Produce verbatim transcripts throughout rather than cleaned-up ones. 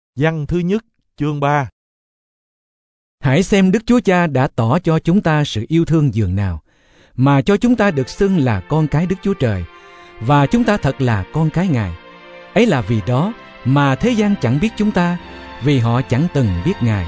Văn thứ nhất, chương ba. Hãy xem Đức Chúa Cha đã tỏ cho chúng ta sự yêu thương dường nào, mà cho chúng ta được xưng là con cái Đức Chúa Trời, và chúng ta thật là con cái Ngài. Ấy là vì đó mà thế gian chẳng biết chúng ta, vì họ chẳng từng biết Ngài.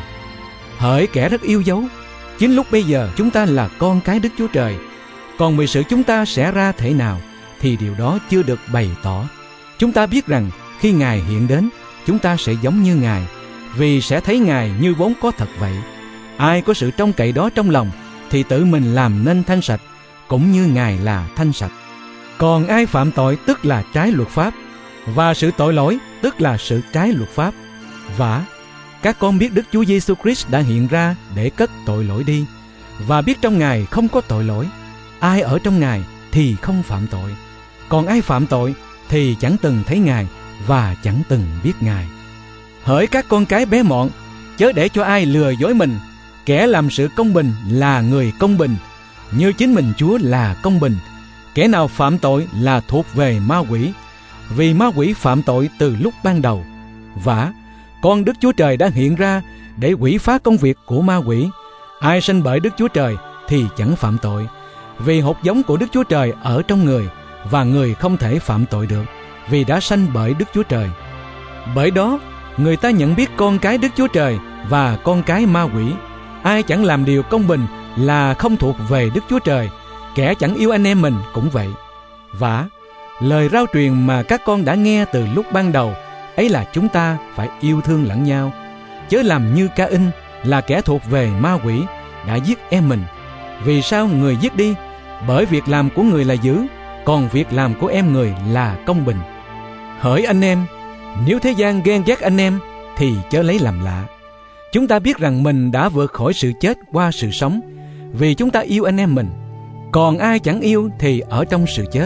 Hỡi kẻ rất yêu dấu, chính lúc bây giờ chúng ta là con cái Đức Chúa Trời. Còn vì sự chúng ta sẽ ra thể nào thì điều đó chưa được bày tỏ. Chúng ta biết rằng khi Ngài hiện đến, chúng ta sẽ giống như Ngài, vì sẽ thấy Ngài như vốn có thật vậy. Ai có sự trông cậy đó trong lòng thì tự mình làm nên thanh sạch, cũng như Ngài là thanh sạch. Còn ai phạm tội tức là trái luật pháp, và sự tội lỗi tức là sự trái luật pháp. Vả, các con biết Đức Chúa Giêsu Christ đã hiện ra để cất tội lỗi đi, và biết trong Ngài không có tội lỗi. Ai ở trong Ngài thì không phạm tội. Còn ai phạm tội thì chẳng từng thấy Ngài và chẳng từng biết Ngài. Hỡi các con cái bé mọn, chớ để cho ai lừa dối mình. Kẻ làm sự công bình là người công bình, như chính mình Chúa là công bình. Kẻ nào phạm tội là thuộc về ma quỷ, vì ma quỷ phạm tội từ lúc ban đầu. Vả, con Đức Chúa Trời đã hiện ra để quỷ phá công việc của ma quỷ. Ai sanh bởi Đức Chúa Trời thì chẳng phạm tội, vì hột giống của Đức Chúa Trời ở trong người, và người không thể phạm tội được, vì đã sanh bởi Đức Chúa Trời. Bởi đó, người ta nhận biết con cái Đức Chúa Trời và con cái ma quỷ. Ai chẳng làm điều công bình là không thuộc về Đức Chúa Trời. Kẻ chẳng yêu anh em mình cũng vậy. Vả, lời rao truyền mà các con đã nghe từ lúc ban đầu, ấy là chúng ta phải yêu thương lẫn nhau. Chớ làm như Ca-in là kẻ thuộc về ma quỷ, đã giết em mình. Vì sao người giết đi? Bởi việc làm của người là dữ, còn việc làm của em người là công bình. Hỡi anh em, nếu thế gian ghen ghét anh em thì chớ lấy làm lạ. Chúng ta biết rằng mình đã vượt khỏi sự chết qua sự sống, vì chúng ta yêu anh em mình. Còn ai chẳng yêu thì ở trong sự chết.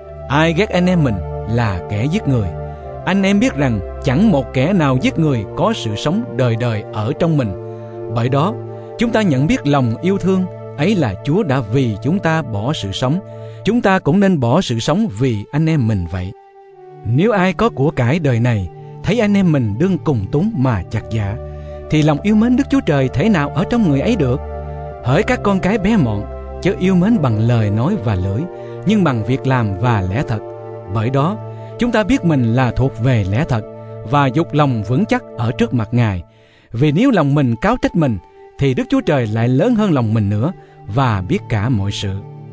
Ai ghét anh em mình là kẻ giết người. Anh em biết rằng chẳng một kẻ nào giết người có sự sống đời đời ở trong mình. Bởi đó, chúng ta nhận biết lòng yêu thương, ấy là Chúa đã vì chúng ta bỏ sự sống. Chúng ta cũng nên bỏ sự sống vì anh em mình vậy. Nếu ai có của cải đời này, thấy anh em mình đương cùng túng mà chặt dạ, thì lòng yêu mến Đức Chúa Trời thể nào ở trong người ấy được? Hỡi các con cái bé mọn, chớ yêu mến bằng lời nói và lưỡi, nhưng bằng việc làm và lẽ thật. Bởi đó, chúng ta biết mình là thuộc về lẽ thật, và dục lòng vững chắc ở trước mặt Ngài. Vì nếu lòng mình cáo trách mình, thì Đức Chúa Trời lại lớn hơn lòng mình nữa, và biết cả mọi sự.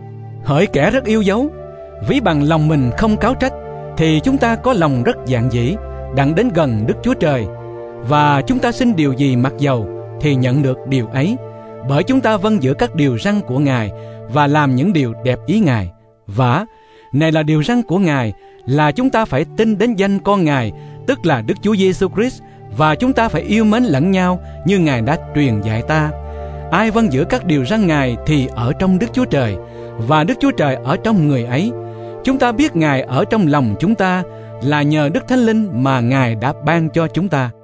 Hỡi kẻ rất yêu dấu, ví bằng lòng mình không cáo trách, thì chúng ta có lòng rất dạn dĩ, đặng đến gần Đức Chúa Trời. Và chúng ta xin điều gì mặc dầu thì nhận được điều ấy, bởi chúng ta vâng giữ các điều răn của Ngài và làm những điều đẹp ý Ngài. Vả, này là điều răn của Ngài, là chúng ta phải tin đến danh con Ngài, tức là Đức Chúa Giêsu Christ, và chúng ta phải yêu mến lẫn nhau như Ngài đã truyền dạy ta. Ai vâng giữ các điều răn Ngài thì ở trong Đức Chúa Trời, và Đức Chúa Trời ở trong người ấy. Chúng ta biết Ngài ở trong lòng chúng ta là nhờ Đức Thánh Linh mà Ngài đã ban cho chúng ta.